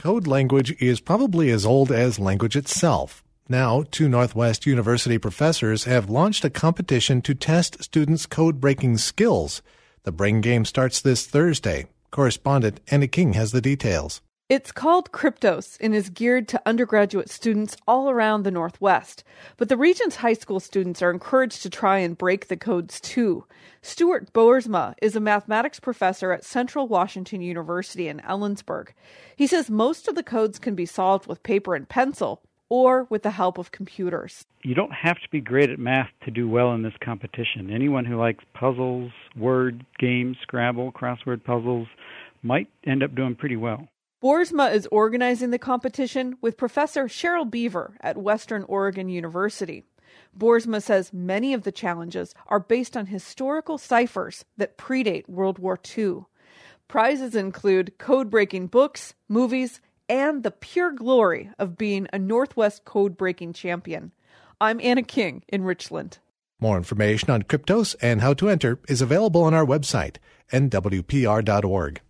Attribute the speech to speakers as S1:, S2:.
S1: Code language is probably as old as language itself. Now, two Northwest University professors have launched a competition to test students' code-breaking skills. The Brain Game starts this Thursday. Correspondent Anna King has the details.
S2: It's called Kryptos and is geared to undergraduate students all around the Northwest. But the region's high school students are encouraged to try and break the codes too. Stuart Boersma is a mathematics professor at Central Washington University in Ellensburg. He says most of the codes can be solved with paper and pencil or with the help of computers.
S3: You don't have to be great at math to do well in this competition. Anyone who likes puzzles, word games, Scrabble, crossword puzzles might end up doing pretty well.
S2: Boersma is organizing the competition with Professor Cheryl Beaver at Western Oregon University. Boersma says many of the challenges are based on historical ciphers that predate World War II. Prizes include code-breaking books, movies, and the pure glory of being a Northwest code-breaking champion. I'm Anna King in Richland.
S1: More information on Kryptos and how to enter is available on our website, nwpr.org.